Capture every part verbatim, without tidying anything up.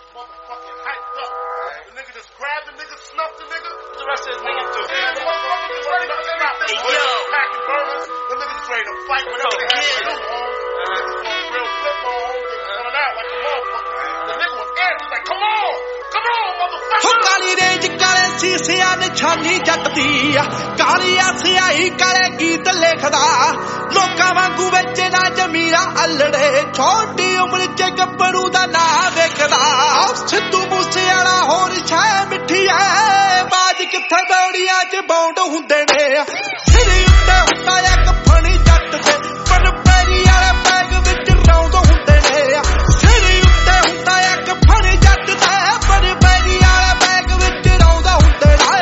motherfucking hyped up. Right. The nigga just grabbed the nigga, snuffed the nigga. What the rest of his niggas do? Man, the motherfucker just ready to stop. Hey, yo. Packing burners. The nigga just ready to fight whatever they have to do, home. The niggas going real flip home. Just coming out like a motherfucker. The nigga was amped. He's like, come on. Come on, motherfucker. Ho ਕਾਲੀ range ਕਾਲੇ ਸੀਸਿਆਂ ਨਿਸ਼ਾਨੀ ਜੱਟ ਦੀ ਆ ਕਾਲੀ ਆ ਸਿਆਹੀ ਕਾਲੇ ਗੀਤ ਲਿਖਦਾ ਲੋਕਾਂ ਵਾਂਗੂ ਵਿੱਚ ਨਾ ਜਮੀਰਾ ਅਲੜੇ ਛੋਟੀ ਉਮਰ ਚ ਗੱਭਰੂ ਦਾ ਨਾਂ ਵੇਖਦਾ ਸਿੱਧੂ ਮੂਸੇਵਾਲਾ ਹੋਰ ਛਾਇ ਮਿੱਠੀ ਐ ਬਾਜ ਕਿੱਥੇ ਦੌੜੀਆਂ ਚ ਬੌਂਡ ਹੁੰਦੇ ਨੇ ਸਿਰ ਉੱਤੇ ਹੁੰਦਾ ਇੱਕ ਫਣੀ ਜੱਟ ਤੇ ਪਰ ਪੈਰੀ ਵਾਲੇ ਬੈਗ ਵਿੱਚ ਰੌਂਦ ਹੁੰਦੇ ਨੇ ਸਿਰ ਉੱਤੇ ਹੁੰਦਾ ਇੱਕ ਫਣੀ ਜੱਟ ਤੇ ਪਰ ਪੈਰੀ ਵਾਲੇ ਬੈਗ ਵਿੱਚ ਰੌਂਦ ਹੁੰਦੇ ਨੇ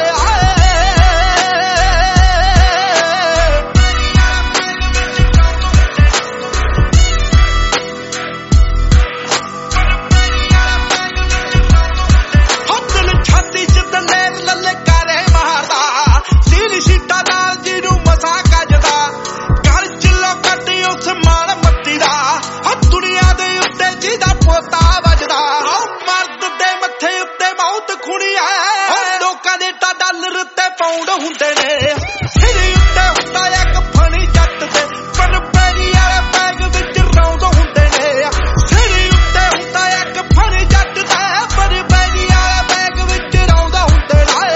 ਪੌਂਡ ਹੁੰਦੇ ਨੇ ਸਿਰ ਉੱਤੇ ਹੁੰਦਾ ਇੱਕ ਫਣੀ ਜੱਟ ਤੇ ਪਰ ਪੈਰੀ ਵਾਲੇ ਬੈਗ ਵਿੱਚ ਰੌਂਦ ਹੁੰਦੇ ਨੇ ਸਿਰ ਉੱਤੇ ਹੁੰਦਾ ਇੱਕ ਫਣੀ ਜੱਟ ਤੇ ਪਰ ਪੈਰੀ ਵਾਲੇ ਬੈਗ ਵਿੱਚ ਰੌਂਦ ਹੁੰਦੇ ਨੇ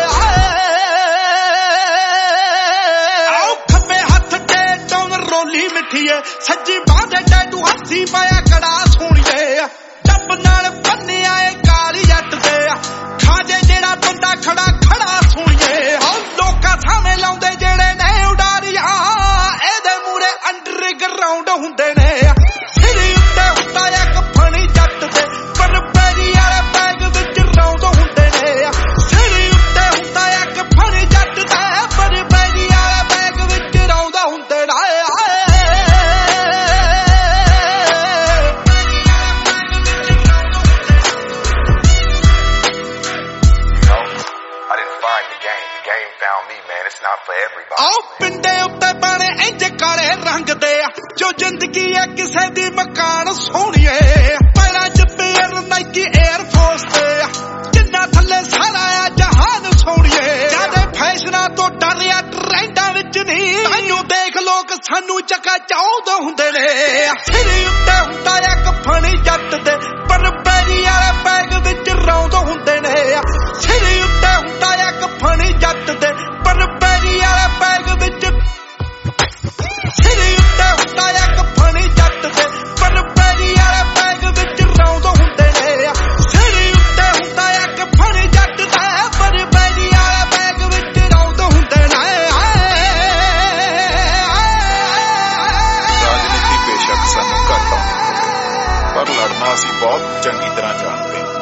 ਆਓ ਖੱਬੇ ਹੱਥ ਤੇ ਟੌਂਗ ਰੋਲੀ ਮਿੱਠੀਏ ਸੱਜੀ ਬਾਂਹ ਤੇ ਟੈਟੂ ਹੱਥੀ ਪਾਇਆ ਕੜਾ ਸੋਹਣੀਏ ਟੱਬ ਨਾਲ ਬੰਨਿਆ ਏ ਕਾਲੀ ਜੱਟ ਤੇ ਖਾਜੇ ਜਿਹੜਾ ਬੰਦਾ ਖੜਾ ਖੜਾ ਸੋਹਣੀਏ ਲੋਕਾਂ ਸਾਹਮਣੇ ਲਾਉਂਦੇ ਜਿਹੜੇ ਨੇ ਉਡਾਰੀਆਂ ਇਹਦੇ ਮੂਰੇ ਅੰਡਰਗਰਾਉਂਡ ਹੁੰਦੇ ਨੇ ਸਿਰ ਉੱਤੇ ਹੁੰਦਾ ਇੱਕ ਫਣੀ ਜੱਟ ਤੇ ਪਰ ਪੈਰੀ ਵਾਲੇ ਬੈਗ ਵਿੱਚ ਰੌਂਦ ਹੁੰਦੇ ਨੇ ਸਿਰ ਉੱਤੇ ਹੁੰਦਾ ਇੱਕ ਫਣੀ ਜੱਟ ਤੇ ਪਰ ਪੈਰੀ ਵਾਲੇ ਬੈਗ ਵਿੱਚ ਰੌਂਦ ਹੁੰਦੇ ਨੇ ਆਓ ਪਿੰਡੇ ਉੱਤੇ ਪਾਣੇ ਇੰਜ ਕਾਲੇ ਰੰਗ ਦੇ ਜੋ ਜ਼ਿੰਦਗੀ ਹੈ ਕਿਸੇ ਦੀ ਮਕਾਨ ਸੋਹਣੀਏ ਪੈਰਾਂ ਚ ਪੇਅਰ ਨਾਈਕੀ 에ਅਰ ਫੋਰਸ ਤੇ ਜਿੰਨਾ ਥੱਲੇ ਸਾਰਾ ਆ ਜਹਾਨ ਸੋਹਣੀਏ ਜਿਆਦੇ ਫੈਸ਼ਨਾਂ ਤੋਂ ਡਰਿਆ ਟ੍ਰੈਂਡਾਂ ਵਿੱਚ ਨਹੀਂ ਤੈਨੂੰ ਦੇਖ ਲੋਕ ਸਾਨੂੰ ਚੱਕਾ ਚਾਹੁੰਦੇ ਹੁੰਦੇ ਨੇ ਸਿਰ ਉੱਤੇ ਹੁੰਦਾ ਇੱਕ ਫਣੀ ਜੱਟ ਤੇ ਪਰ ਪੈਰੀ ਵਾਲੇ ਬੈਗ ਵਿੱਚ ਰੌਂਦ ਹੁੰਦੇ ਨੇ ਸਿਰ ਉੱਤੇ ਹੁੰਦਾ ਇੱਕ ਫਣੀ ਜੱਟ ਤੇ ਪਰ ਪੈਰੀ ਵਾਲੇ ਬੈਗ ਵਿੱਚ ਸਿਰ ਉੱਤੇ ਹੁੰਦਾ ਇੱਕ ਫਣੀ ਜੱਟ ਤੇ ਪਰ ਪੈਰੀ ਵਾਲੇ ਬੈਗ ਵਿੱਚ ਰੌਂਦ ਹੁੰਦੇ ਨੇ ਸਿਰ ਉੱਤੇ ਹੁੰਦਾ ਇੱਕ ਫਣੀ ਜੱਟ ਤੇ ਪਰ ਪੈਰੀ ਵਾਲੇ ਬੈਗ ਵਿੱਚ ਰੌਂਦ ਹੁੰਦੇ ਨੇ ਰਾਜਨੀਤੀ ਬੇਸ਼ੱਕ ਸਾਨੂੰ ਘੱਟ ਆਉਂਦੀ ਪਰ ਲੜਨਾ ਅਸੀਂ ਬਹੁਤ ਚੰਗੀ ਤਰ੍ਹਾਂ ਜਾਣਦੇ ਹਾਂ